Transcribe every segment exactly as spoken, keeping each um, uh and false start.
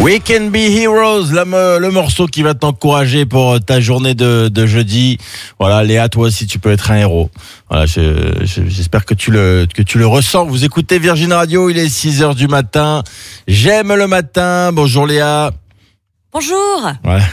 We Can Be Heroes, le, le morceau qui va t'encourager pour ta journée de, de jeudi. Voilà, Léa, toi aussi, tu peux être un héros. Voilà, je, je, j'espère que tu le, que tu le ressens. Vous écoutez Virgin Radio, il est six heures du matin. J'aime le matin. Bonjour Léa. Bonjour. Voilà.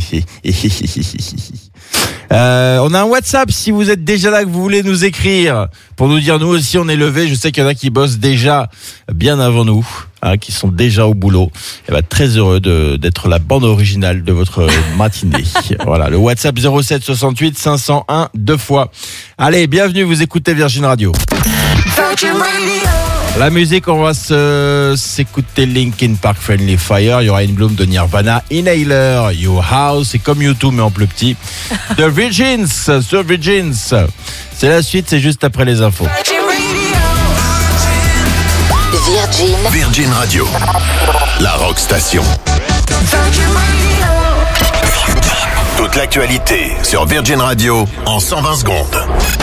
Euh, on a un WhatsApp si vous êtes déjà là, que vous voulez nous écrire pour nous dire nous aussi on est levés. Je sais qu'il y en a qui bossent déjà bien avant nous, hein, qui sont déjà au boulot. Et bah, très heureux de, d'être la bande originale de votre matinée. Voilà, le WhatsApp zéro sept soixante-huit cinq cent un deux fois. Allez, bienvenue, vous écoutez Virgin Radio. Virgin Radio. La musique, on va se, s'écouter Linkin Park, Friendly Fire. Il y aura une Bloom de Nirvana, Inhaler, Your House, c'est comme YouTube mais en plus petit. The Virgins, The Virgins. C'est la suite, c'est juste après les infos. Virgin. Virgin Radio. La Rock Station. Toute l'actualité sur Virgin Radio en cent vingt secondes.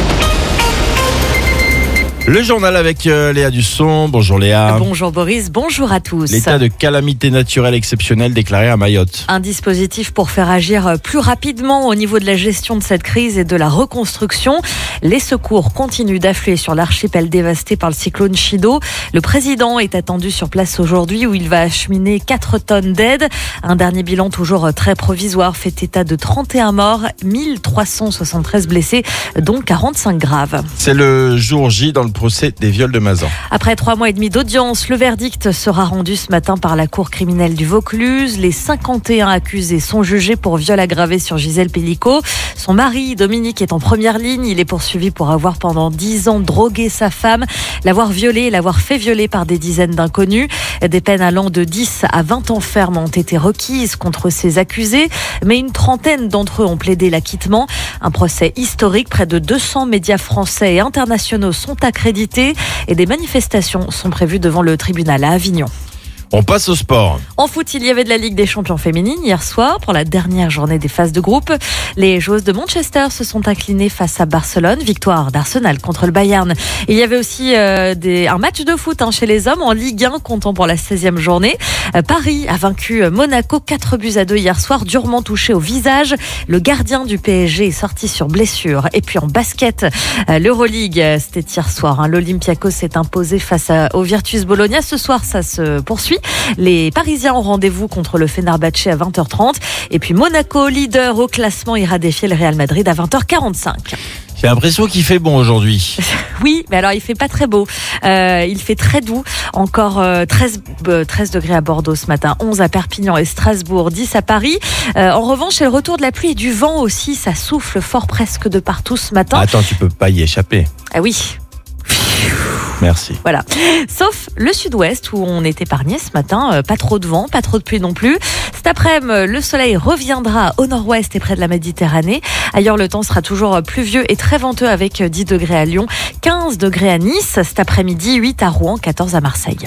Le journal avec euh, Léa Dusson. Bonjour Léa. Bonjour Boris, bonjour à tous. L'état de calamité naturelle exceptionnelle déclaré à Mayotte. Un dispositif pour faire agir plus rapidement au niveau de la gestion de cette crise et de la reconstruction. Les secours continuent d'affluer sur l'archipel dévasté par le cyclone Chido. Le président est attendu sur place aujourd'hui où il va acheminer quatre tonnes d'aide. Un dernier bilan toujours très provisoire fait état de trente et un morts, mille trois cent soixante-treize blessés, dont quarante-cinq graves. C'est le jour J dans le procès des viols de Mazan. Après trois mois et demi d'audience, le verdict sera rendu ce matin par la cour criminelle du Vaucluse. Les cinquante et un accusés sont jugés pour viol aggravé sur Gisèle Pellicot. Son mari, Dominique, est en première ligne. Il est poursuivi pour avoir pendant dix ans drogué sa femme, l'avoir violée et l'avoir fait violer par des dizaines d'inconnus. Des peines allant de dix à vingt ans ferme ont été requises contre ces accusés, mais une trentaine d'entre eux ont plaidé l'acquittement. Un procès historique, près de deux cents médias français et internationaux sont accrédités et des manifestations sont prévues devant le tribunal à Avignon. On passe au sport. En foot, il y avait de la Ligue des champions féminines hier soir pour la dernière journée des phases de groupe. Les joueuses de Manchester se sont inclinées face à Barcelone. Victoire d'Arsenal contre le Bayern. Il y avait aussi euh, des, un match de foot hein, chez les hommes en Ligue un comptant pour la seizième journée. Euh, Paris a vaincu Monaco quatre buts à deux hier soir, durement touché au visage. Le gardien du P S G est sorti sur blessure. Et puis en basket, euh, l'Euroleague, c'était hier soir. Hein, L'Olympiakos s'est imposé face à, au Virtus Bologna. Ce soir, ça se poursuit. Les Parisiens ont rendez-vous contre le Fenerbahçe à vingt heures trente. Et puis Monaco, leader au classement, ira défier le Real Madrid à vingt heures quarante-cinq. J'ai l'impression qu'il fait bon aujourd'hui. Oui, mais alors il fait pas très beau. Euh, il fait très doux. Encore euh, treize, euh, treize degrés à Bordeaux ce matin, onze à Perpignan et Strasbourg, dix à Paris. Euh, en revanche, c'est le retour de la pluie et du vent aussi. Ça souffle fort presque de partout ce matin. Attends, tu peux pas y échapper. Ah oui. Merci. Voilà. Sauf le sud-ouest où on est épargné ce matin. Euh, pas trop de vent, pas trop de pluie non plus. Cet après-midi, le soleil reviendra au nord-ouest et près de la Méditerranée. Ailleurs, le temps sera toujours pluvieux et très venteux avec dix degrés à Lyon, quinze degrés à Nice. Cet après-midi, huit à Rouen, quatorze à Marseille.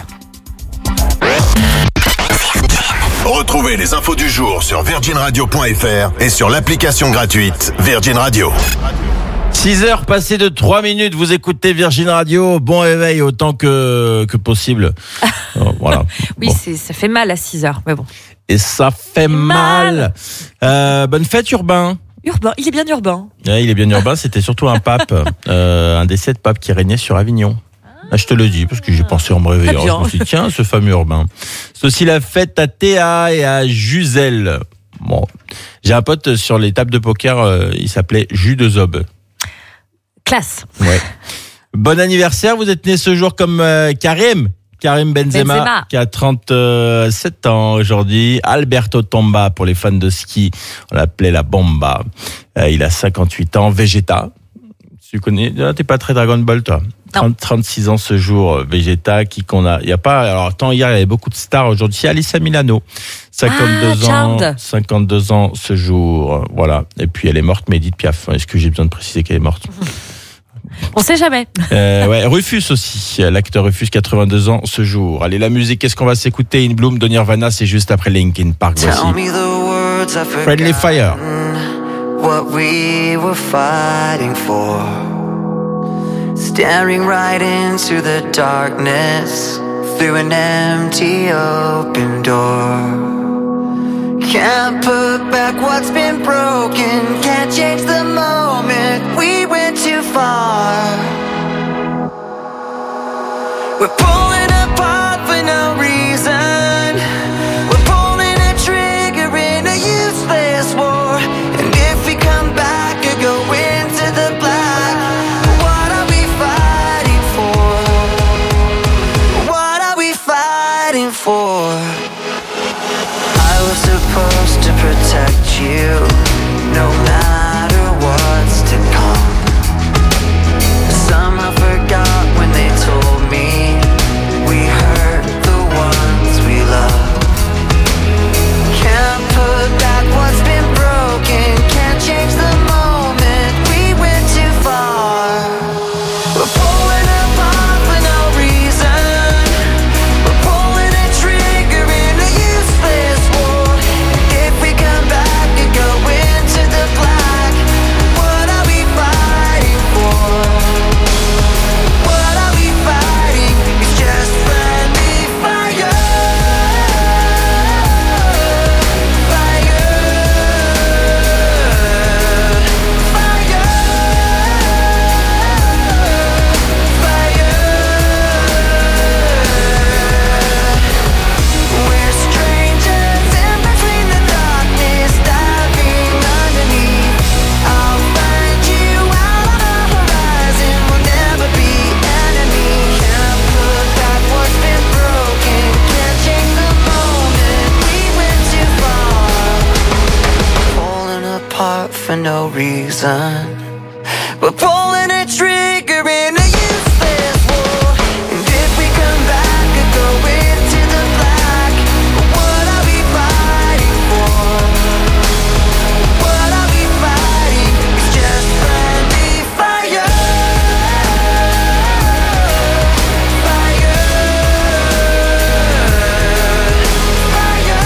Retrouvez les infos du jour sur virgin radio point f r et sur l'application gratuite Virgin Radio. six heures passées de trois minutes, vous écoutez Virgin Radio, bon réveil autant que, que possible. Alors, voilà. Oui, bon. c'est, ça fait mal à six heures, mais bon. Et ça fait mal, mal. Euh, Bonne fête Urbain. Urbain, il est bien urbain. Ouais, il est bien urbain, c'était surtout un pape, euh, un des sept papes qui régnait sur Avignon. Ah, je te le dis, parce que j'ai pensé en me réveillant. Je me suis dit, tiens, ce fameux Urbain. C'est aussi la fête à Théa et à Juselle. Bon, j'ai un pote sur les tables de poker, euh, il s'appelait Jus de Zob. Classe. Ouais. Bon anniversaire, vous êtes né ce jour comme euh, Karim. Karim Benzema, Benzema, qui a trente-sept ans aujourd'hui. Alberto Tomba, pour les fans de ski, on l'appelait la Bomba. Euh, il a cinquante-huit ans. Vegeta, tu connais, t'es pas très Dragon Ball, toi. trente, trente-six ans ce jour, Vegeta, qui qu'on a, il y a pas, alors tant hier il y avait beaucoup de stars, aujourd'hui c'est Alyssa Milano, cinquante-deux ah, ans, cinquante-deux ans ce jour, voilà. Et puis elle est morte, Edith Piaf. Est-ce que j'ai besoin de préciser qu'elle est morte? On sait jamais. Euh, ouais, Rufus aussi, l'acteur Rufus, quatre-vingt-deux ans ce jour. Allez, la musique, qu'est-ce qu'on va s'écouter? In Bloom de Nirvana, c'est juste après Linkin Park. Voici Friendly Fire. What we were fighting for, staring right into the darkness through an empty open door. Can't put back what's been broken. Can't change the moment. We went too far. We're pulling apart for no reason. We're pulling a trigger in a useless war. And if we come back or go into the black, what are we fighting for? What are we fighting for? I was supposed to protect you, no matter what's to come. Somehow forgot when they told me we hurt the ones we love. Can't put back what's been broken. Can't change the moment. We went too far. We're pulling apart for no reason. We're pulling a trigger in a useless war. If we come back and go into the black, what are we fighting for? What are we fighting? It's just friendly fire. Fire. Fire. Fire. We're strangers in between the darkness, diving underneath. I'll find you out on the horizon. We'll never be enemies. Can't put back what's been broken. Can't change the moment. We went too far. Pulling apart for no reason. We're pulling a trigger in a useless war. And if we come back and go into the black, what are we fighting for? What are we fighting? It's just friendly fire. Fire. Fire.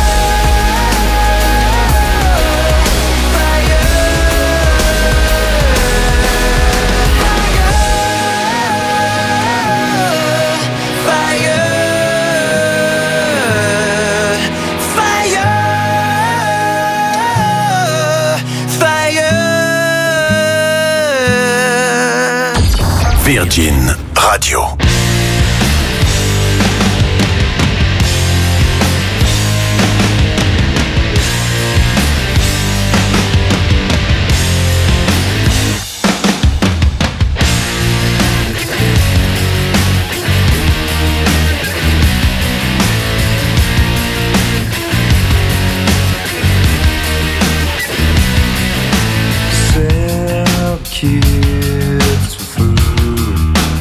Virgin Radio. Sell kids for food.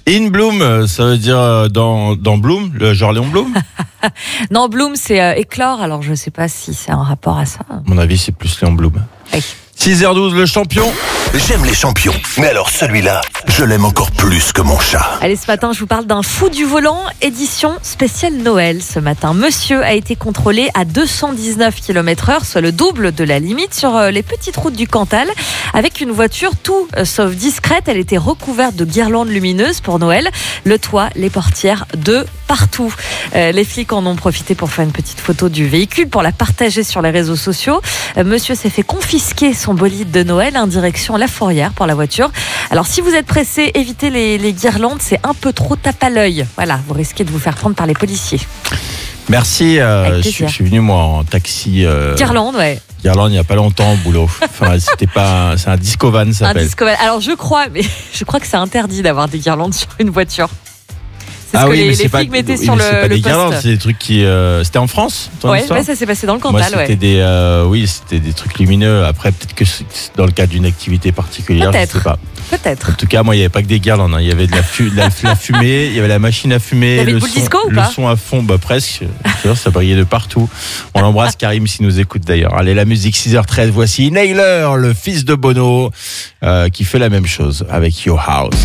In Bloom, ça veut dire euh, dans, dans Bloom, le genre Léon Bloom. Non, Bloom, c'est euh, éclore, alors je sais pas si c'est un rapport à ça. À mon avis, c'est plus Léon Bloom. Oui. six heures douze, le champion. J'aime les champions, mais alors celui-là, je l'aime encore plus que mon chat. Allez, ce matin, je vous parle d'un fou du volant, édition spéciale Noël. Ce matin, monsieur a été contrôlé à deux cent dix-neuf kilomètres heure, soit le double de la limite, sur euh, les petites routes du Cantal, avec une voiture tout euh, sauf discrète. Elle était recouverte de guirlandes lumineuses pour Noël, le toit, les portières, de partout. Euh, les flics en ont profité pour faire une petite photo du véhicule, pour la partager sur les réseaux sociaux. Euh, monsieur s'est fait confisquer son bolide de Noël en direction La Fourrière pour la voiture. Alors si vous êtes pressé, évitez les, les guirlandes, c'est un peu trop tape à l'œil. Voilà, vous risquez de vous faire prendre par les policiers. Merci. Euh, Avec je, plaisir. je suis venu moi en taxi. Euh, Guirlande, ouais. Guirlande, il n'y a pas longtemps au boulot. Enfin, c'était pas, un- c'est un disco van, ça Un s'appelle. disco. Alors je crois, mais je crois que c'est interdit d'avoir des guirlandes sur une voiture. C'est ce Ah que oui, les, mais les c'est pas, flics mettaient oui, sur mais le, c'est pas le des guirlandes, poste. c'est des trucs qui. euh, c'était en France, ton Ouais, histoire ouais, ça s'est passé dans le Moi, Cantal, c'était ouais. des, euh, oui, c'était des trucs lumineux. Après, peut-être que c'est dans le cadre d'une activité particulière, je Peut-être. sais pas. Peut-être. En tout cas, moi, il n'y avait pas que des guirlandes. Hein. Il y avait de la, fu- de la, la fumée, il y avait la machine à fumer, Il y avait le une boule son, disco ou le pas son à fond, bah presque. Je veux dire, ça brillait de partout. On l'embrasse, Karim, s'il nous écoute d'ailleurs. Allez, la musique six heures treize. Voici Naylor, le fils de Bono, euh, qui fait la même chose avec Your House.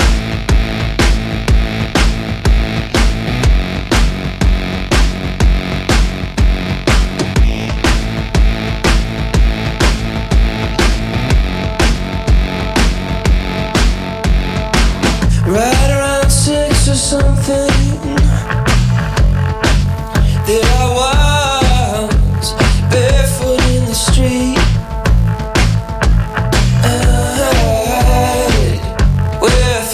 Right around six or something, there I was, barefoot in the street. I, where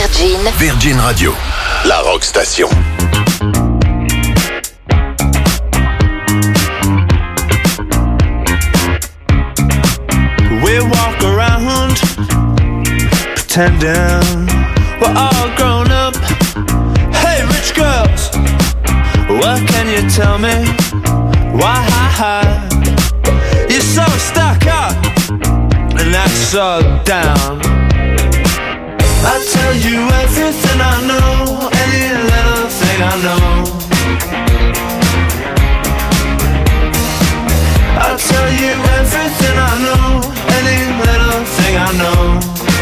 Virgin. Virgin Radio, la rock station. We walk around pretending we're all grown up. Hey, rich girls, what can you tell me? Why you're so stuck up and that's so down? I tell you everything I know, any little thing I know. I'll tell you everything I know, any little thing I know.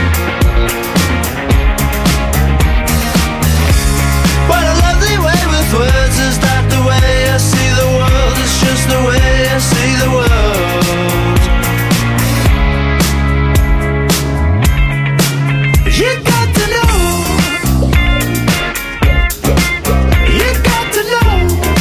What a lovely way with words, is that the way I see the world? It's just the way I see the world. You got to know, you got to know.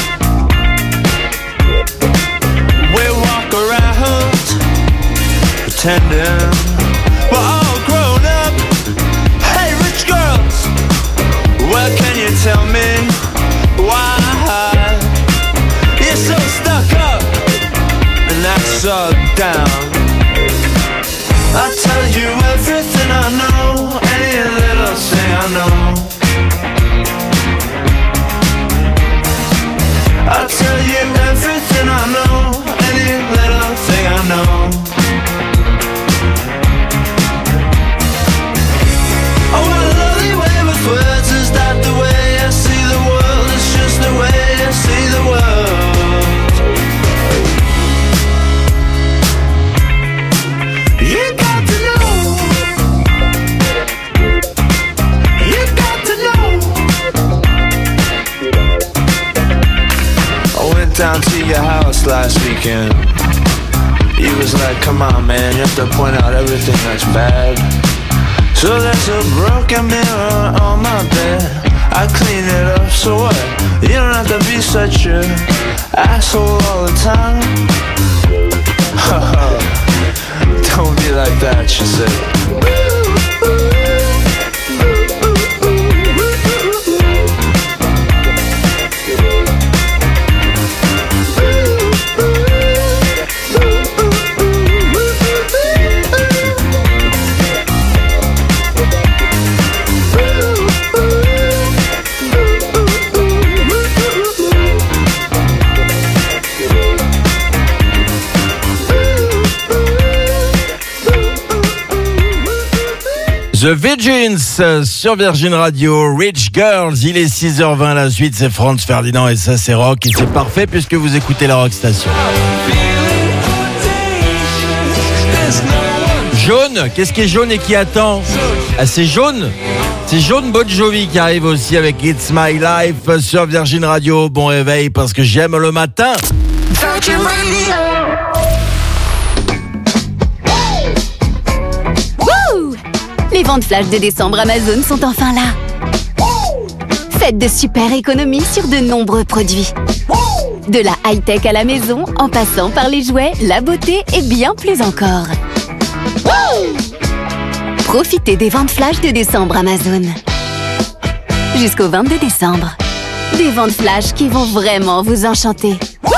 We walk around pretending we're all grown up. Hey, rich girls, what can you tell me? Why you're so stuck up and that's so down? I'll tell you everything I know, any little thing I know. I'll tell you everything I know, any little thing I know. Oh, what a lovely way with words, is that the way I see the world? It's just the way I see the world. You got to know, you got to know. I went down to your house last weekend. You was like, come on man, you have to point out everything that's bad. So there's a broken mirror on my bed, I clean it up, so what? You don't have to be such a asshole all the time. Don't be like that, she said. The Virgins sur Virgin Radio, Rich Girls, il est six heures vingt, la suite c'est Franz Ferdinand et ça c'est rock et c'est parfait puisque vous écoutez la Rock Station. Jaune, qu'est-ce qui est jaune et qui attend? Ah, c'est jaune. C'est Jaune Bon Jovi qui arrive aussi avec It's My Life sur Virgin Radio. Bon réveil parce que j'aime le matin. Virgin Radio. Les ventes flash de décembre Amazon sont enfin là. Faites de super économies sur de nombreux produits. De la high-tech à la maison, en passant par les jouets, la beauté et bien plus encore. Profitez des ventes flash de décembre Amazon. Jusqu'au vingt-deux décembre. Des ventes flash qui vont vraiment vous enchanter.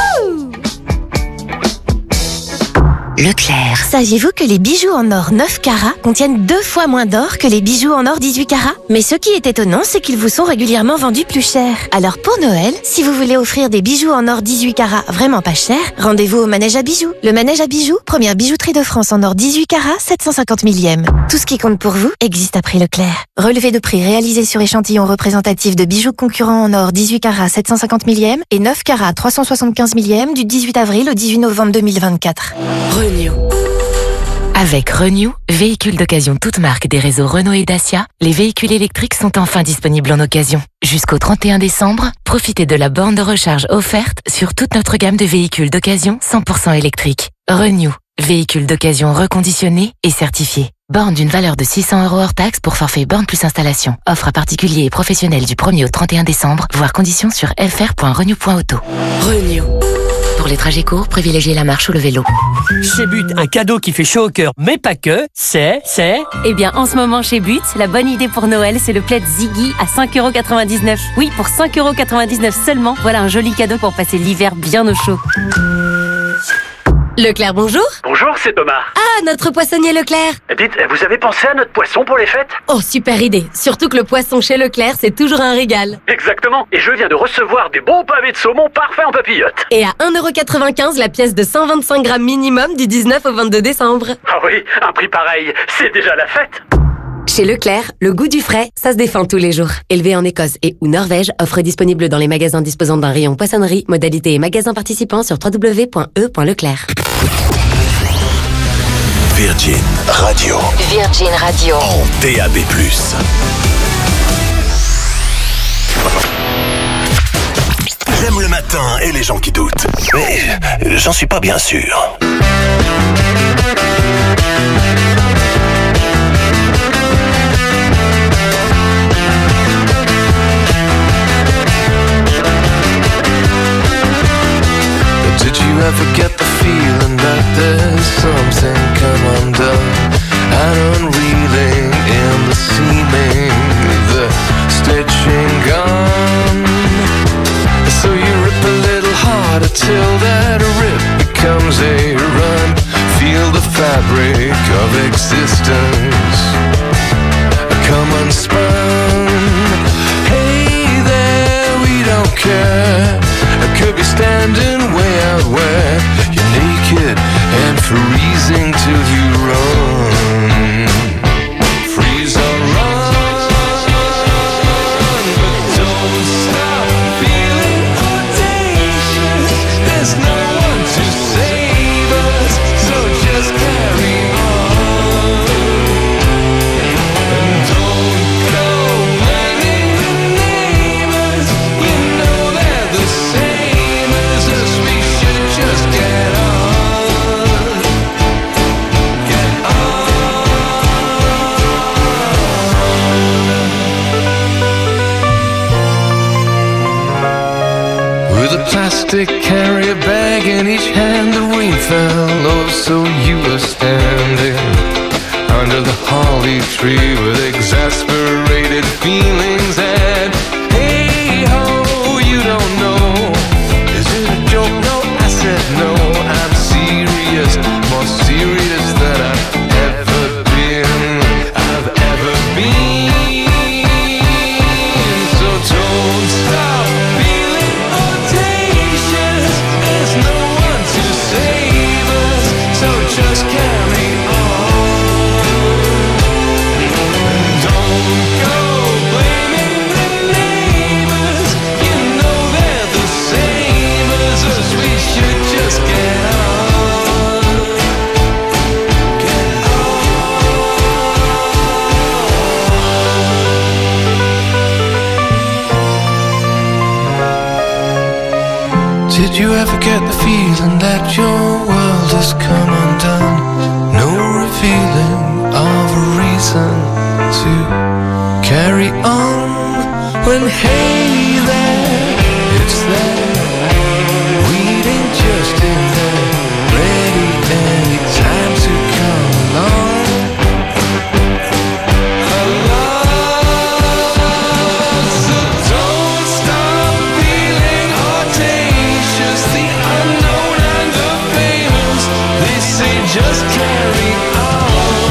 Leclerc. Saviez-vous que les bijoux en or neuf carats contiennent deux fois moins d'or que les bijoux en or dix-huit carats? Mais ce qui est étonnant, c'est qu'ils vous sont régulièrement vendus plus cher. Alors pour Noël, si vous voulez offrir des bijoux en or dix-huit carats vraiment pas chers, rendez-vous au Manège à bijoux. Le Manège à bijoux, première bijouterie de France en or dix-huit carats, sept cent cinquante millième. Tout ce qui compte pour vous existe à prix Leclerc. Relevé de prix réalisé sur échantillon représentatif de bijoux concurrents en or dix-huit carats, sept cent cinquante millième et neuf carats, trois cent soixante-quinze millième du dix-huit avril au dix-huit novembre deux mille vingt-quatre. Renew. Avec Renew, véhicules d'occasion toutes marques des réseaux Renault et Dacia, les véhicules électriques sont enfin disponibles en occasion. Jusqu'au trente et un décembre, profitez de la borne de recharge offerte sur toute notre gamme de véhicules d'occasion cent pour cent électriques. Renew, véhicules d'occasion reconditionnés et certifiés. Borne d'une valeur de six cents euros hors taxe pour forfait borne plus installation. Offre à particuliers et professionnels du premier au trente et un décembre, voire conditions sur f r point renew point auto. Renew. Pour les trajets courts, privilégiez la marche ou le vélo. Chez But, un cadeau qui fait chaud au cœur, mais pas que, c'est, c'est... Eh bien, en ce moment chez But, la bonne idée pour Noël, c'est le plaid Ziggy à cinq euros quatre-vingt-dix-neuf. Oui, pour cinq euros quatre-vingt-dix-neuf seulement, voilà un joli cadeau pour passer l'hiver bien au chaud. Leclerc, bonjour. Bonjour, c'est Thomas. Ah, notre poissonnier Leclerc. Dites, vous avez pensé à notre poisson pour les fêtes? Oh, super idée. Surtout que le poisson chez Leclerc, c'est toujours un régal. Exactement. Et je viens de recevoir des bons pavés de saumon parfaits en papillote. Et à un euro quatre-vingt-quinze la pièce de cent vingt-cinq grammes minimum du dix-neuf au vingt-deux décembre. Ah oui, un prix pareil, c'est déjà la fête. Chez Leclerc, le goût du frais, ça se défend tous les jours. Élevé en Écosse et ou Norvège, offre disponible dans les magasins disposant d'un rayon poissonnerie, modalité et magasins participants sur w w w point e point leclerc. Virgin Radio. Virgin Radio. En D A B plus. J'aime le matin et les gens qui doutent. Mais j'en suis pas bien sûr. Did you ever get the feeling that there's something come undone and unreeling in the seaming, the stitching gone? So you rip a little harder till that rip becomes a run. Feel the fabric of existence come unspun. Hey there, we don't care. I could be standing way out where you're naked and freezing till you run. Freeze or run, but don't stop feeling audacious. There's no one to save us, so just carry on. And don't go blaming the neighbors, you know they're the same as us. We should just get on, get on. With a plastic carrier bag in each hand, the rain fell, oh, so you were standing under the holly tree with exasperated feelings. And hey ho, you don't know, is it a joke? No, I said no, I'm serious, more serious than I've ever been, I've ever been. So don't stop feeling audacious, there's no one to save us, so just carry on. Don't go blaming the neighbors, you know they're the same as us. We should just get on, get on. Did you ever get the feeling that your world has come undone? No revealing of a reason to carry on. When hey there, it's there, waiting just in there, ready any time to come along. Along. So don't stop feeling audacious, the unknown and the famous, they say just carry on.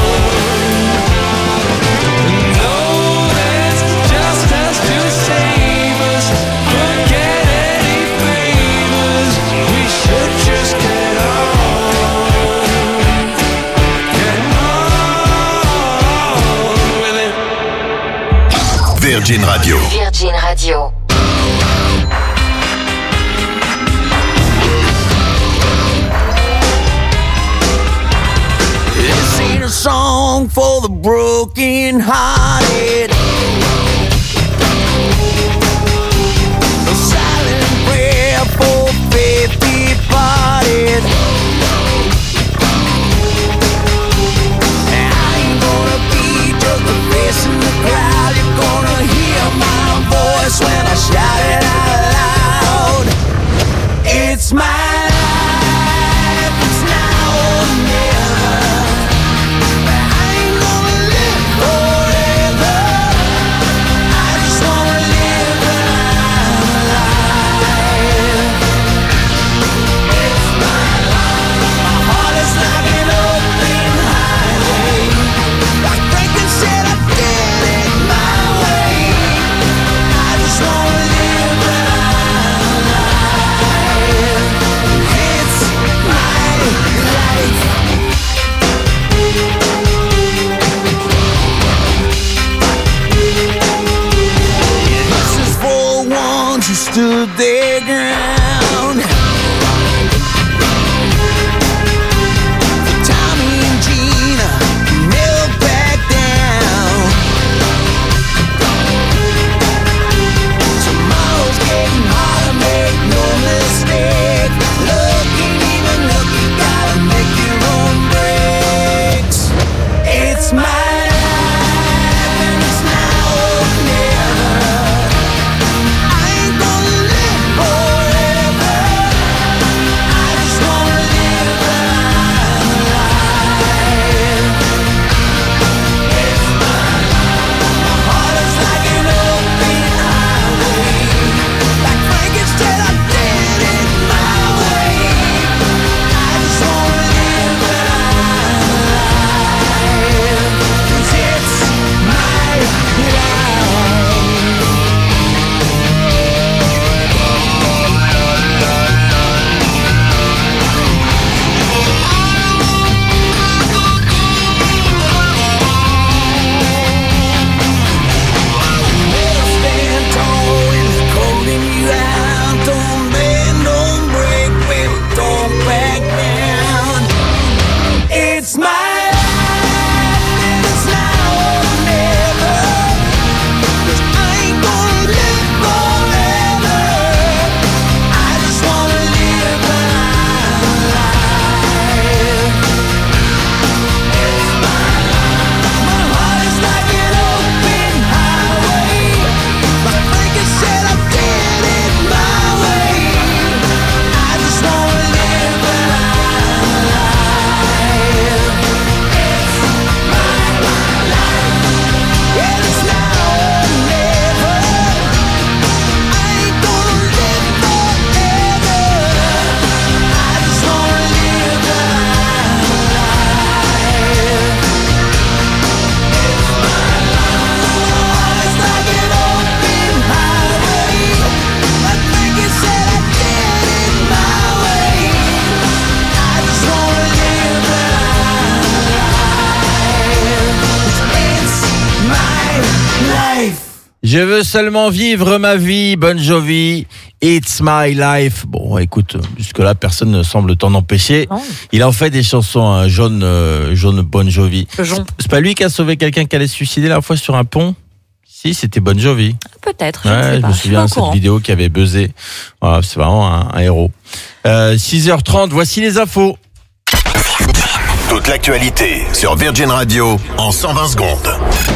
No, that's just us to save us. Forget any favors, we should just get on. Get on with it. Virgin Radio. Virgin Radio. This ain't a song for the broken hearted. A silent prayer for faith departed. And I ain't gonna be just a face in the crowd. You're gonna hear my voice when I shout it out loud. It's my life. Je veux seulement vivre ma vie, Bon Jovi. It's my life. Bon, écoute, jusque-là, personne ne semble t'en empêcher. Non. Il a en fait des chansons, hein, jaune, euh, jaune Bon Jovi. Jaune. C'est pas lui qui a sauvé quelqu'un qui allait se suicider la fois sur un pont? Si, c'était Bon Jovi. Peut-être, je Ouais, ne sais je pas. me Je suis pas souviens au de cette courant. vidéo qui avait buzzé. Voilà, c'est vraiment un, un héros. Euh, six heures trente, voici les infos. Toute l'actualité sur Virgin Radio en cent vingt secondes.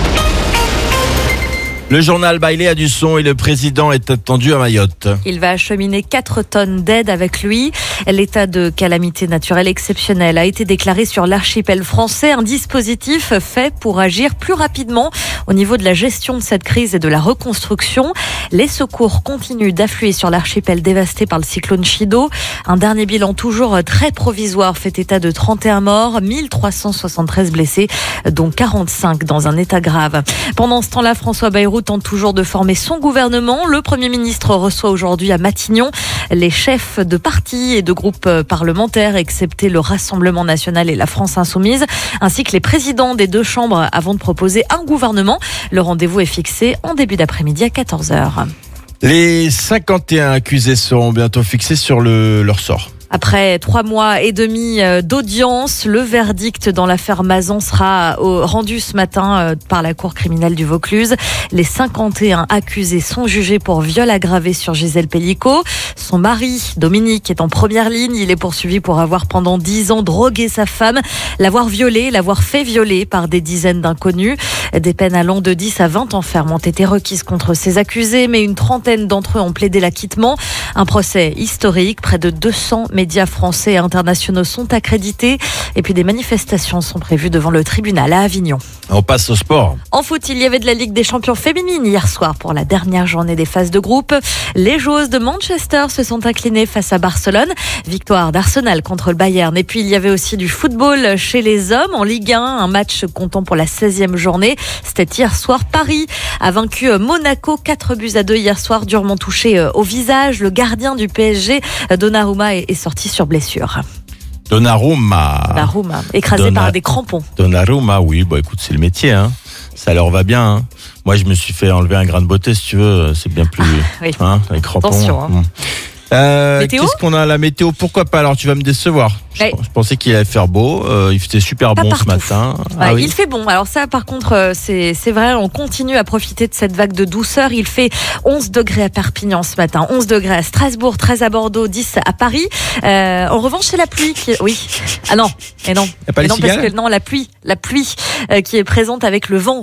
Le journal Bailey a du son et le président est attendu à Mayotte. Il va acheminer quatre tonnes d'aide avec lui. L'état de calamité naturelle exceptionnelle a été déclaré sur l'archipel français. Un dispositif fait pour agir plus rapidement au niveau de la gestion de cette crise et de la reconstruction. Les secours continuent d'affluer sur l'archipel dévasté par le cyclone Chido. Un dernier bilan toujours très provisoire fait état de trente et un morts, mille trois cent soixante-treize blessés, dont quarante-cinq dans un état grave. Pendant ce temps-là, François Bayrou tente toujours de former son gouvernement. Le Premier ministre reçoit aujourd'hui à Matignon les chefs de partis et de groupes parlementaires, excepté le Rassemblement national et la France insoumise, ainsi que les présidents des deux chambres avant de proposer un gouvernement. Le rendez-vous est fixé en début d'après-midi à quatorze heures. Les cinquante et un accusés seront bientôt fixés sur le, leur sort. Après trois mois et demi d'audience, le verdict dans l'affaire Mazan sera rendu ce matin par la Cour criminelle du Vaucluse. Les cinquante et un accusés sont jugés pour viol aggravé sur Gisèle Pellico. Son mari, Dominique, est en première ligne. Il est poursuivi pour avoir pendant dix ans drogué sa femme, l'avoir violée, l'avoir fait violer par des dizaines d'inconnus. Des peines allant de dix à vingt ans ferme ont été requises contre ces accusés, mais une trentaine d'entre eux ont plaidé l'acquittement. Un procès historique, près de deux cents médias français et internationaux sont accrédités et puis des manifestations sont prévues devant le tribunal à Avignon. On passe au sport. En foot, il y avait de la Ligue des champions féminines hier soir pour la dernière journée des phases de groupe. Les joueuses de Manchester se sont inclinées face à Barcelone. Victoire d'Arsenal contre le Bayern. Et puis il y avait aussi du football chez les hommes en Ligue un, un match comptant pour la seizième journée. C'était hier soir. Paris a vaincu Monaco quatre buts à deux hier soir, durement touché au visage. Le gardien du P S G, Donnarumma, est sorti sur blessure. Donnarumma. Donnarumma, écrasé Donna- par des crampons. Donnarumma, oui, bah écoute, c'est le métier, hein. Ça leur va bien, hein. Moi, je me suis fait enlever un grain de beauté, si tu veux, c'est bien plus, oui. hein, les crampons. Attention, hein. Bon. Euh, Météo qu'est-ce qu'on a, la météo? Pourquoi pas? Alors, tu vas me décevoir. Je, Ouais. je pensais qu'il allait faire beau, euh, il faisait super Pas bon ce partout. matin. Ouais, Ah oui. Il fait bon. Alors ça, par contre, euh, c'est c'est vrai, on continue à profiter de cette vague de douceur. Il fait onze degrés à Perpignan ce matin, onze degrés à Strasbourg, treize à Bordeaux, dix à Paris. Euh, en revanche, c'est la pluie qui... Oui. Ah non, et non. Y a pas Et les non, parce cigales que non, la pluie, la pluie euh, qui est présente avec le vent.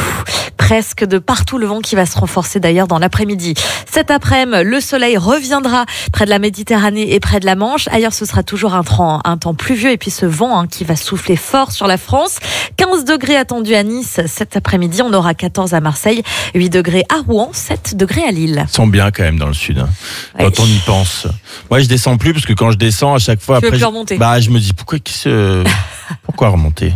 Presque de partout, le vent qui va se renforcer d'ailleurs dans l'après-midi. Cet après-midi, le soleil reviendra près de la Méditerranée et près de la Manche. Ailleurs, ce sera toujours un temps, un temps pluvieux et puis ce vent hein, qui va souffler fort sur la France. quinze degrés attendus à Nice cet après-midi. On aura quatorze à Marseille, huit degrés à Rouen, sept degrés à Lille. Ils sont bien quand même dans le sud, hein. Ouais. Quand on y pense. Moi, je descends plus parce que quand je descends, à chaque fois Tu veux après, plus je- remonter. bah, je me dis pourquoi qui se, pourquoi remonter?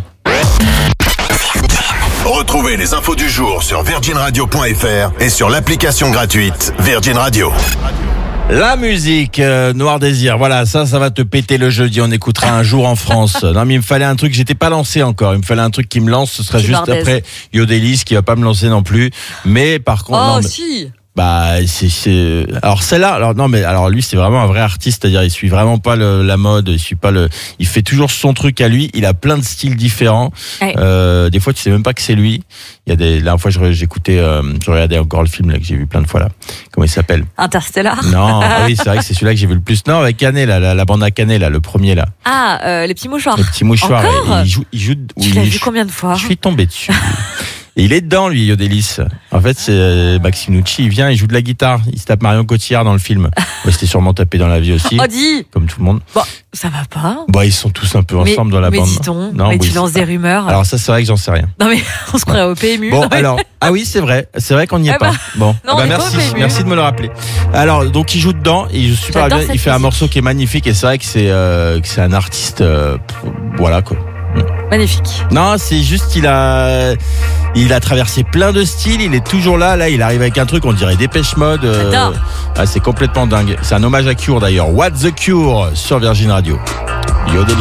Retrouvez les infos du jour sur virgin radio point f r et sur l'application gratuite Virgin Radio. La musique, euh, Noir Désir, voilà, ça, ça va te péter le jeudi. On écoutera un jour en France. Non, mais il me fallait un truc, j'étais pas lancé encore. Il me fallait un truc qui me lance. Ce sera Petit juste Bardez. après Yodelis qui va pas me lancer non plus. Mais par contre, Oh non, mais- si. bah, c'est, c'est, alors celle-là, alors non, mais alors lui, c'est vraiment un vrai artiste. C'est-à-dire, il suit vraiment pas le, la mode, il suit pas le, il fait toujours son truc à lui. Il a plein de styles différents. Ouais. Euh, des fois, tu sais même pas que c'est lui. Il y a des, la dernière fois, je- j'écoutais, euh, je regardais encore le film là que j'ai vu plein de fois là. Comment il s'appelle? Interstellar. Non, ah oui, c'est vrai que c'est celui-là que j'ai vu le plus. Non, avec Canet, là, la, la bande à Canet, là, le premier, là. Ah, euh, les petits mouchoirs. Le petit mouchoir. Encore et- et il joue, il joue, Tu oui, l'as vu je- combien de fois? Je suis tombé dessus. Et il est dedans, lui, Yodelis. En fait, c'est euh, Maxime Nucci, il vient, il joue de la guitare. Il se tape Marion Cotillard dans le film. Ouais, c'était sûrement tapé dans la vie aussi. Oh, dis. Comme tout le monde. Bon, ça va pas. Bon, ils sont tous un peu Mais- ensemble dans la mais bande. dis donc, Non, mais oui, tu c'est lances pas- des rumeurs. Alors ça, c'est vrai que j'en sais rien. Non mais on se croirait au P M U. Bon, Non, mais- alors, ah oui, c'est vrai. C'est vrai qu'on n'y est Eh pas. bah, Bon, non, Ah on bah est pas merci, au P M U. merci de me le rappeler. Alors, donc il joue dedans, il joue super J'adore bien. Il cette fait un musique. morceau qui est magnifique et c'est vrai que c'est euh, que c'est un artiste. euh, pff, voilà quoi. Magnifique. Non, c'est juste il a il a traversé plein de styles. Il est toujours là. Là, il arrive avec un truc, on dirait Dépêche Mode. euh, J'adore. ah, c'est complètement dingue. C'est un hommage à Cure d'ailleurs. What's the Cure sur Virgin Radio. Yodelis.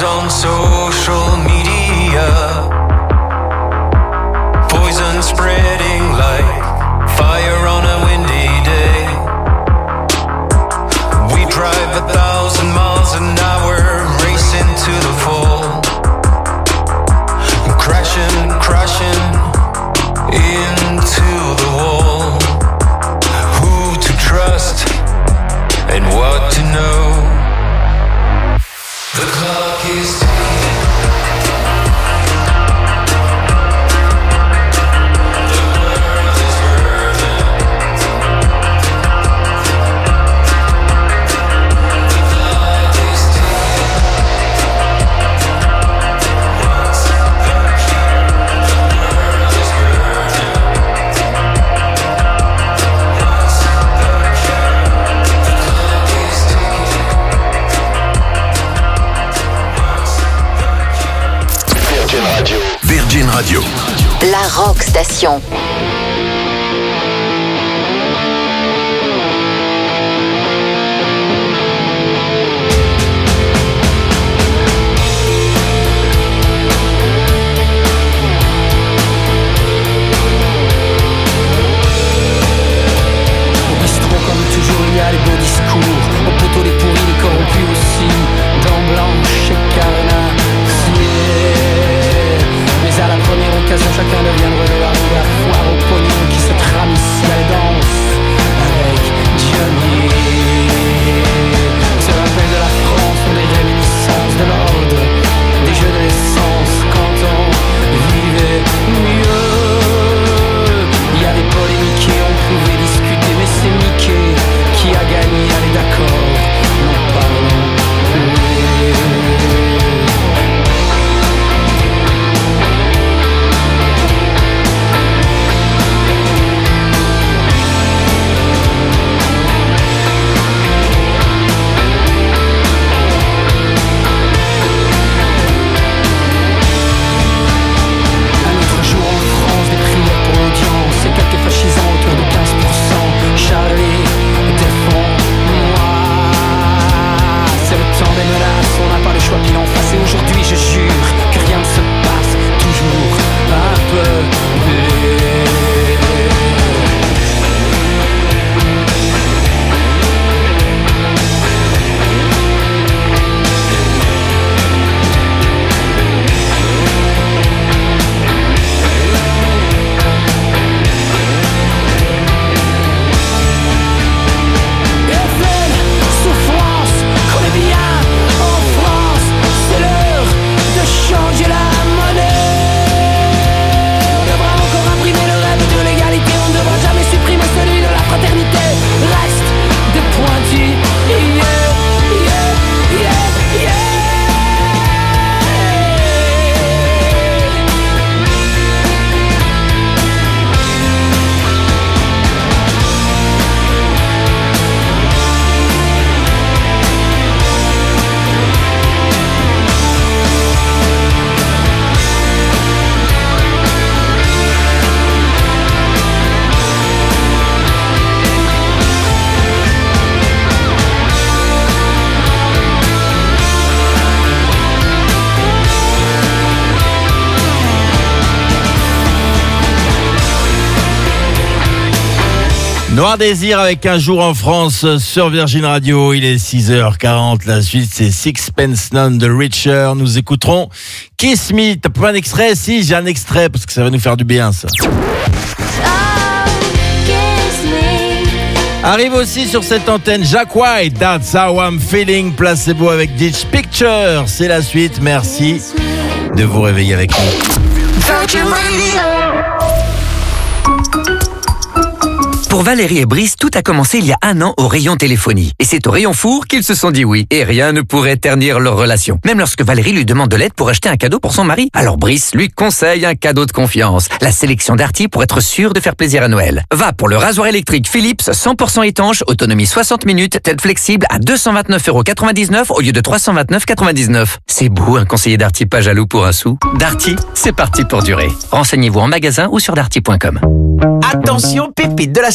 Photos on social media, poison spreading like fire on a windy day. We drive a thousand miles an hour, racing to the fall, crashing, crashing into the wall. Who to trust and what to know. The clock is ticking. Virgin Radio. La Rock Station. Au bistrot, comme toujours, il y a les beaux discours. Au poteau, les pourris, les corrompus aussi. Dents blanches et carnassiers. Mais à la première occasion, chacun devient redevable de la foire au pognon qui se trame ici à la danse avec Johnny. Se rappelle de la France, sont des réminiscences de l'ordre des jeux de l'essence quand on vivait mieux. Il y a des polémiques et on pouvait discuter, mais c'est Mickey qui a gagné. Allez d'accord, n'en parlons plus. Noir Désir avec Un jour en France sur Virgin Radio. Il est six heures quarante. La suite, c'est Sixpence None de Richer. Nous écouterons Kiss Me. T'as pas un extrait? Si, j'ai un extrait parce que ça va nous faire du bien, ça. Arrive aussi sur cette antenne Jack White, That's How I'm Feeling, Placebo avec Ditch Picture. C'est la suite. Merci de vous réveiller avec nous. Pour Valérie et Brice, tout a commencé il y a un an au rayon téléphonie. Et c'est au rayon four qu'ils se sont dit oui. Et rien ne pourrait ternir leur relation. Même lorsque Valérie lui demande de l'aide pour acheter un cadeau pour son mari. Alors Brice lui conseille un cadeau de confiance. La sélection Darty pour être sûr de faire plaisir à Noël. Va pour le rasoir électrique Philips cent pour cent étanche, autonomie soixante minutes, tête flexible à deux cent vingt-neuf euros quatre-vingt-dix-neuf au lieu de trois cent vingt-neuf euros quatre-vingt-dix-neuf. C'est beau un conseiller Darty pas jaloux pour un sou. Darty, c'est parti pour durer. Renseignez-vous en magasin ou sur darty point com. Attention, pépite de la semaine.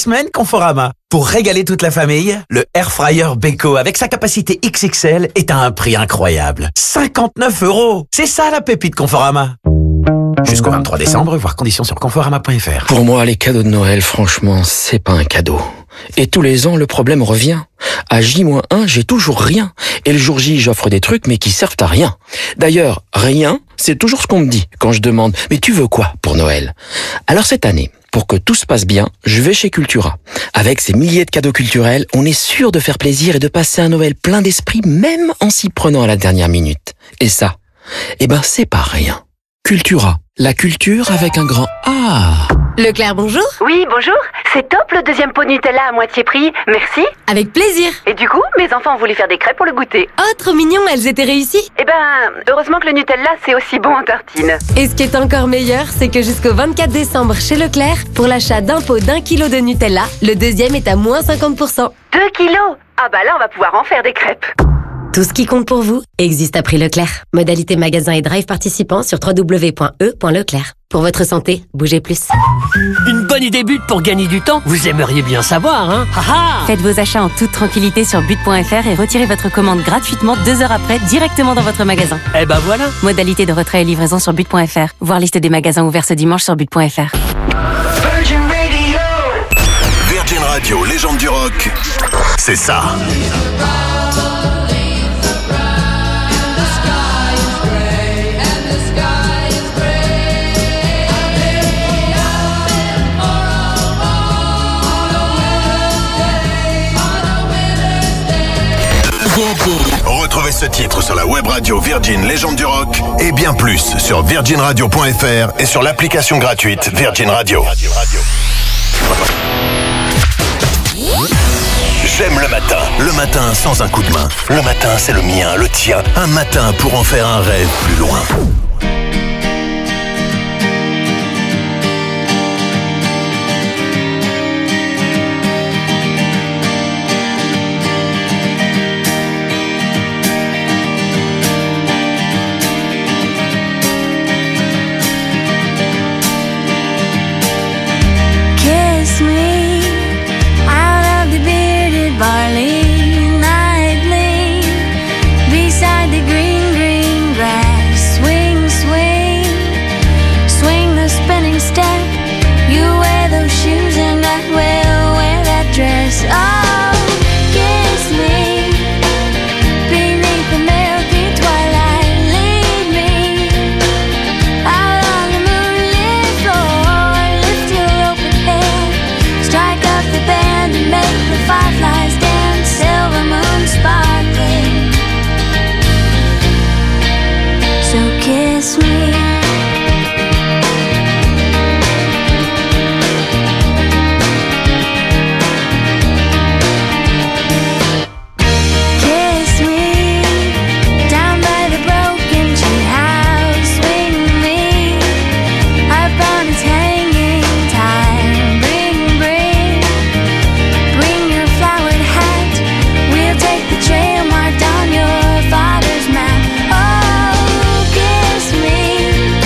semaine, Conforama. Pour régaler toute la famille, le Air Fryer Beko avec sa capacité X X L est à un prix incroyable. cinquante-neuf euros. C'est ça la pépite Conforama. Jusqu'au vingt-trois décembre, voir conditions sur conforama point f r. Pour moi, les cadeaux de Noël, franchement, c'est pas un cadeau. Et tous les ans, le problème revient. À J moins un, j'ai toujours rien. Et le jour J, j'offre des trucs, mais qui servent à rien. D'ailleurs, rien, c'est toujours ce qu'on me dit quand je demande « Mais tu veux quoi pour Noël ?» Alors cette année, pour que tout se passe bien, je vais chez Cultura. Avec ces milliers de cadeaux culturels, on est sûr de faire plaisir et de passer un Noël plein d'esprit, même en s'y prenant à la dernière minute. Et ça, eh ben c'est pas rien. Cultura, la culture avec un grand A. Leclerc, bonjour. Oui, bonjour. C'est top le deuxième pot Nutella à moitié prix. Merci. Avec plaisir. Et du coup, mes enfants ont voulu faire des crêpes pour le goûter. Oh, trop mignon, elles étaient réussies. Eh ben, heureusement que le Nutella, c'est aussi bon en tartine. Et ce qui est encore meilleur, c'est que jusqu'au vingt-quatre décembre chez Leclerc, pour l'achat d'un pot d'un kilo de Nutella, le deuxième est à moins cinquante pour cent. Deux kilos. Ah bah là, on va pouvoir en faire des crêpes. Tout ce qui compte pour vous existe à prix Leclerc. Modalité magasin et drive participant sur w w w point e point leclerc. Pour votre santé, bougez plus. Une bonne idée but pour gagner du temps. Vous aimeriez bien savoir, hein? Haha. Faites vos achats en toute tranquillité sur but point f r et retirez votre commande gratuitement deux heures après directement dans votre magasin. Eh ben voilà. Modalité de retrait et livraison sur but point f r. Voir liste des magasins ouverts ce dimanche sur but point f r. Virgin Radio. Virgin Radio, légende du rock. C'est ça. Retrouvez ce titre sur la web radio Virgin Légende du Rock et bien plus sur virgin radio point f r et sur l'application gratuite Virgin Radio. J'aime le matin. Le matin sans un coup de main. Le matin, c'est le mien, le tien. Un matin pour en faire un rêve plus loin. Barley nightly beside the green, green grass. Swing, swing, swing the spinning step. You wear those shoes and I will wear that dress. Oh, kiss me beneath the milky twilight. Lead me out on the moonlit floor. Lift your open head, strike up the band and make the fireflies dance, silver moon sparkling. So kiss me. Kiss me down by the broken tree house. Swing me up on its hanging time. Bring, bring, bring your flowered hat. We'll take the trail marked on your father's map. Oh, kiss me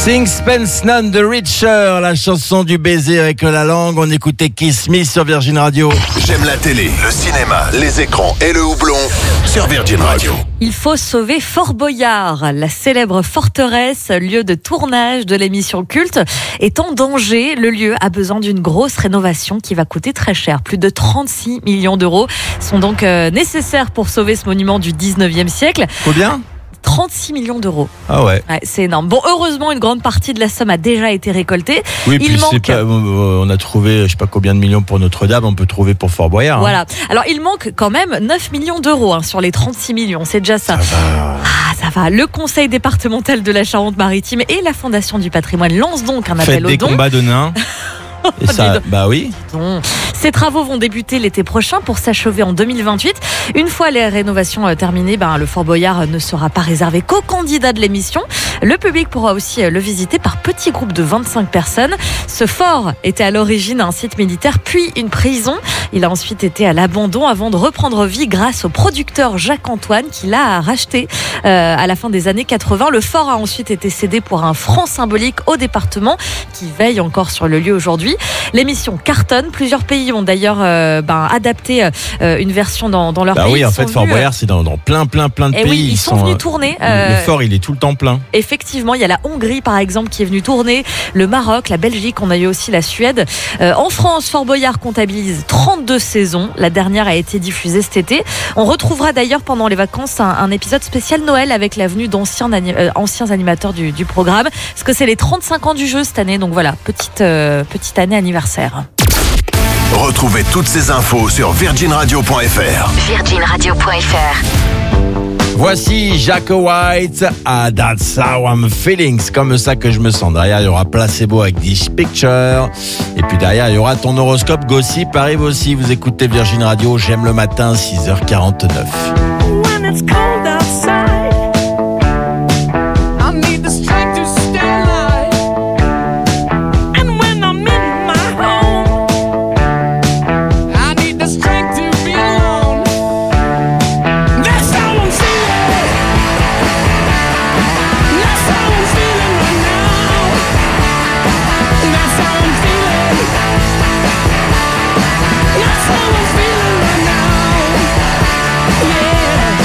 Sixpence None de Richer, la chanson du baiser avec la langue. On écoutait Kiss Me sur Virgin Radio. J'aime la télé, le cinéma, les écrans et le houblon sur Virgin Radio. Il faut sauver Fort Boyard. La célèbre forteresse, lieu de tournage de l'émission culte, est en danger. Le lieu a besoin d'une grosse rénovation qui va coûter très cher. Plus de trente-six millions d'euros sont donc euh, nécessaires pour sauver ce monument du dix-neuvième siècle. Combien ? trente-six millions d'euros. Ah ouais. Ouais, c'est énorme. Bon, heureusement, une grande partie de la somme a déjà été récoltée. Oui, il puis manque... c'est pas, on a trouvé, je sais pas combien de millions pour Notre-Dame, on peut trouver pour Fort Boyard. Voilà. Hein. Alors, il manque quand même neuf millions d'euros hein, sur les trente-six millions. C'est déjà ça. Ça va. Ah, ça va. Le Conseil départemental de la Charente-Maritime et la Fondation du patrimoine lancent donc un appel Faites aux des dons. combats de nains. Et ça, bah oui. Ces travaux vont débuter l'été prochain pour s'achever en deux mille vingt-huit. Une fois les rénovations euh, terminées, ben, le Fort Boyard ne sera pas réservé qu'aux candidats de l'émission. Le public pourra aussi euh, le visiter par petits groupes de vingt-cinq personnes. Ce fort était à l'origine un site militaire, puis une prison. Il a ensuite été à l'abandon avant de reprendre vie grâce au producteur Jacques-Antoine qui l'a racheté euh, à la fin des années quatre-vingts. Le fort a ensuite été cédé pour un franc symbolique au département qui veille encore sur le lieu aujourd'hui. L'émission cartonne. Plusieurs pays ont d'ailleurs euh, ben, adapté euh, une version dans, dans leur bah pays. oui, en Ils fait, sont Fort venus, Boyard, c'est dans, dans plein, plein, plein de eh pays. oui, ils, sont, venus tourner. Euh, le fort, il est tout le temps plein. Effectivement, il y a la Hongrie, par exemple, qui est venue tourner, le Maroc, la Belgique, on a eu aussi la Suède. Euh, en France, Fort Boyard comptabilise trente-deux saisons. La dernière a été diffusée cet été. On retrouvera d'ailleurs pendant les vacances un, un épisode spécial Noël avec la venue d'anciens euh, anciens animateurs du, du programme. Parce que c'est les trente-cinq ans du jeu cette année. Donc voilà, petite, euh, petite année anniversaire. Retrouvez toutes ces infos sur virgin radio point f r. virgin radio point f r. Voici Jack White à That's How I'm Feeling. C'est comme ça que je me sens. Derrière, il y aura Placebo avec This Picture. Et puis derrière, il y aura ton horoscope. Gossip arrive aussi. Vous écoutez Virgin Radio. J'aime le matin, six heures quarante-neuf. When it's cold outside, I need the strength to stay alive. And when I'm in my home, I need the strength to be alone. That's how I'm feeling. That's how I'm feeling right now. That's how I'm feeling. That's how I'm feeling right now. Yeah.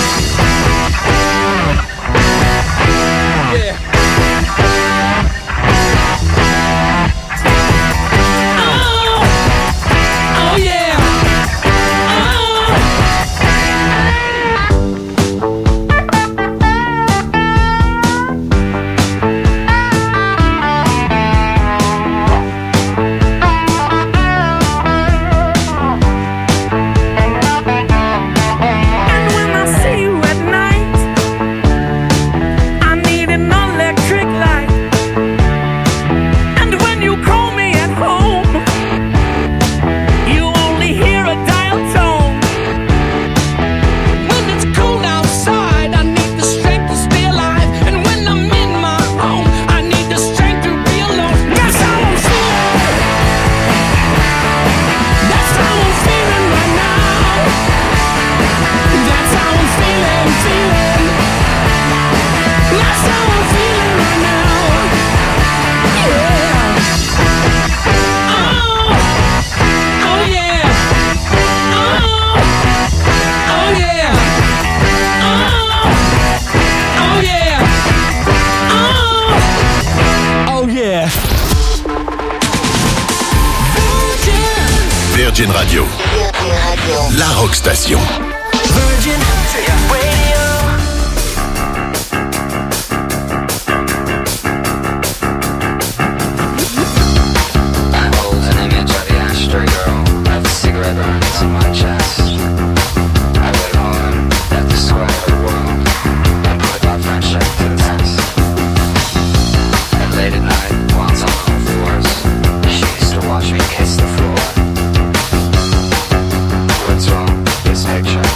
Virgin Radio. La Rock Station. Virgin Radio. I hold an image of the ashtray girl, of the cigarette burns in my chest. I wait on at the square of the world, and put our friendship to the test. And late at night, while it's on all fours, she used to watch me kiss the floor. What's wrong with this picture?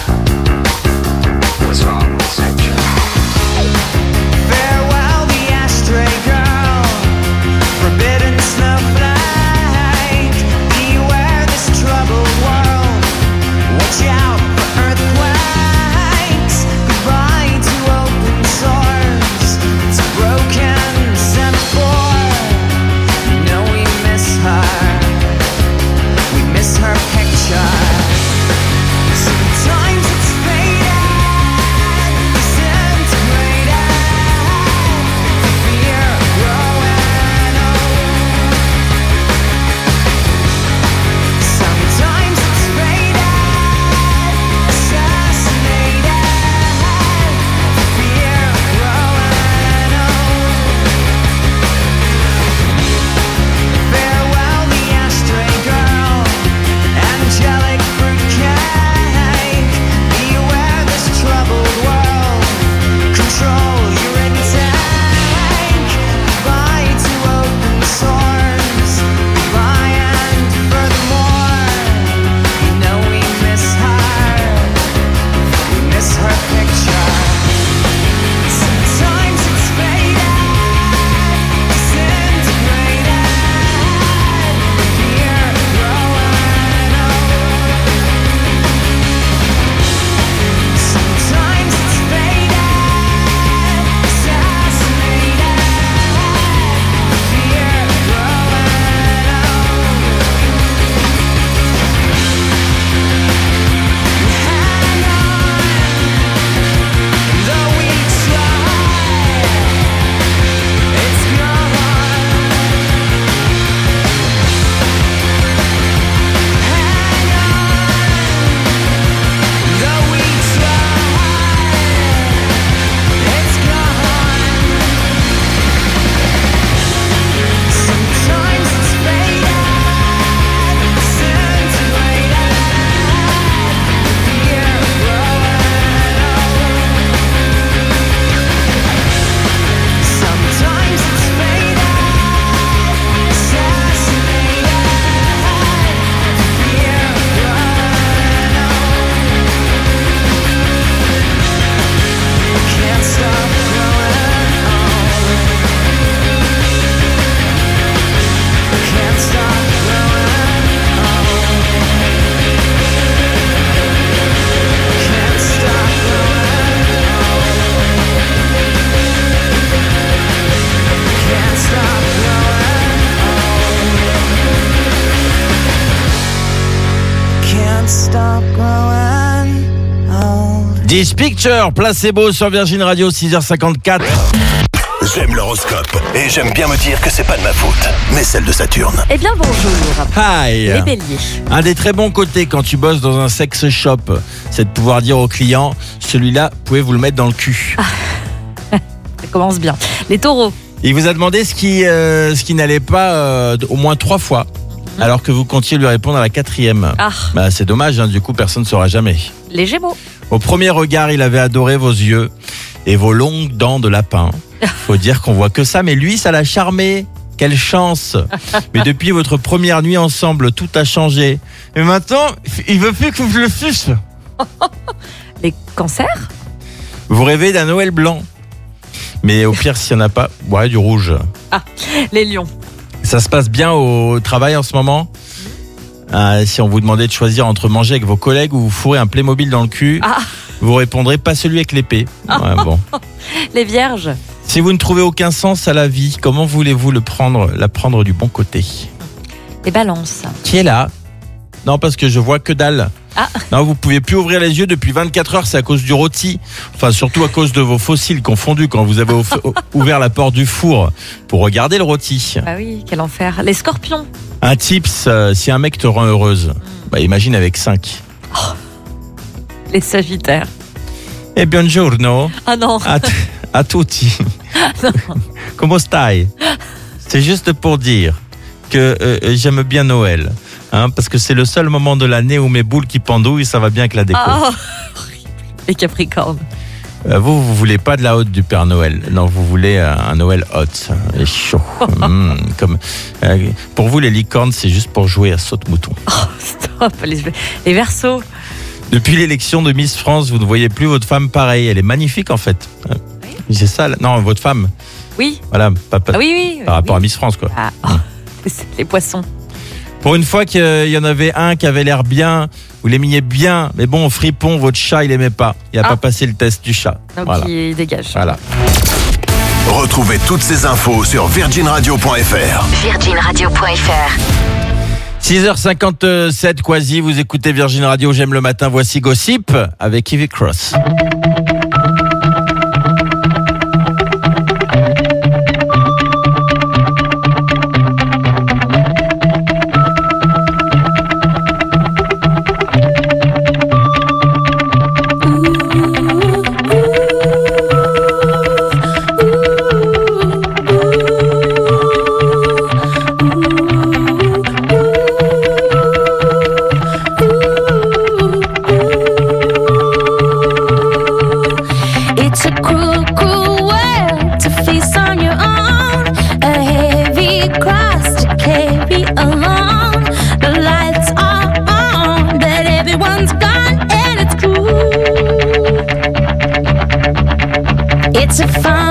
This Picture, placebo sur Virgin Radio, six heures cinquante-quatre. J'aime l'horoscope et j'aime bien me dire que c'est pas de ma faute, mais celle de Saturne. Eh bien, bonjour. Hi. Les béliers. Un des très bons côtés quand tu bosses dans un sex shop, c'est de pouvoir dire aux clients, celui-là, pouvez vous le mettre dans le cul. Ça commence bien. Les taureaux. Il vous a demandé ce qui, euh, ce qui n'allait pas euh, au moins trois fois, alors que vous comptiez lui répondre à la quatrième. Ah. Bah, c'est dommage, hein, du coup, personne ne saura jamais. Les gémeaux. Au premier regard, il avait adoré vos yeux et vos longues dents de lapin. Faut dire qu'on voit que ça, mais lui, ça l'a charmé. Quelle chance. Mais depuis votre première nuit ensemble, tout a changé. Et maintenant, il veut plus que vous le suce. Les cancers. Vous rêvez d'un Noël blanc. Mais au pire, s'il n'y en a pas, ouais, du rouge. Ah, les lions. Ça se passe bien au travail en ce moment ? Ah, si on vous demandait de choisir entre manger avec vos collègues ou vous fourrer un Playmobil dans le cul, Ah. vous répondrez pas celui avec l'épée. Ouais, bon. Les vierges. Si vous ne trouvez aucun sens à la vie, comment voulez-vous le prendre, la prendre du bon côté ? Les balances. Qui est là ? Non, parce que je vois que dalle. Ah. Non, vous pouvez plus ouvrir les yeux depuis vingt-quatre heures, c'est à cause du rôti. Enfin, surtout à cause de vos fossiles confondus quand vous avez ouf- ouvert la porte du four pour regarder le rôti. Ah oui, quel enfer. Les scorpions. Un tips, euh, si un mec te rend heureuse, bah imagine avec cinq. Les sagittaires. Eh buongiorno. Ah non. A, t- a tutti. Comment stai? C'est juste pour dire que euh, j'aime bien Noël. Hein, parce que c'est le seul moment de l'année où mes boules qui pendouillent, ça va bien avec la déco. Ah, horrible. Les capricornes. Euh, vous, vous voulez pas de la haute du Père Noël. Non, vous voulez euh, un Noël hot et chaud. Mmh, comme, euh, pour vous, les licornes, c'est juste pour jouer à saute-mouton. Oh, stop. Les, les versos. Depuis l'élection de Miss France, vous ne voyez plus votre femme pareille. Elle est magnifique, en fait. Euh, C'est ça. là- Non, votre femme. Oui. Voilà, pas, pas- Ah oui, oui. par rapport oui. à Miss France, quoi. Ah, oh, c'est les poissons. Pour une fois qu'il y en avait un qui avait l'air bien, vous l'aimiez bien, mais bon, fripon, votre chat, il aimait pas. Il a Ah. pas passé le test du chat. Donc Voilà. il dégage. Voilà. Retrouvez toutes ces infos sur virgin radio point f r. virgin radio point f r. six heures cinquante-sept, Quasi, vous écoutez Virgin Radio, j'aime le matin, voici Gossip avec Ivy Cross. It's a cruel, cruel world to face on your own. A heavy cross to carry alone. The lights are on, but everyone's gone, and it's cruel. It's a fun.